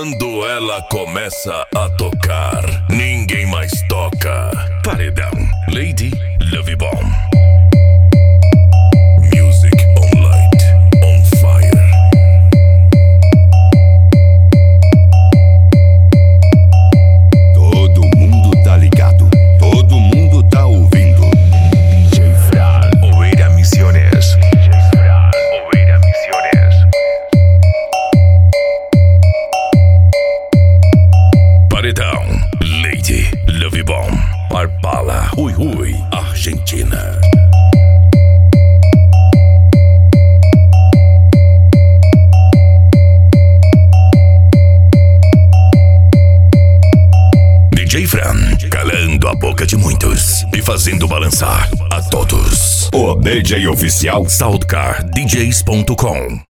Quando ela começa a tocar, ninguém mais toca. Paredão, Lady Love Bomb. Music on light, on fire. Todo mundo tá ligado, todo mundo tá ouvindo. DJ Fran, Oveira Misiones. DJ Fran, Oveira Misiones. Paredão, Lady Love Bomb. Parpala, ui ui, Argentina. DJ Fran, calando a boca de muitos e fazendo balançar a todos. O DJ oficial SoundCardDJs.com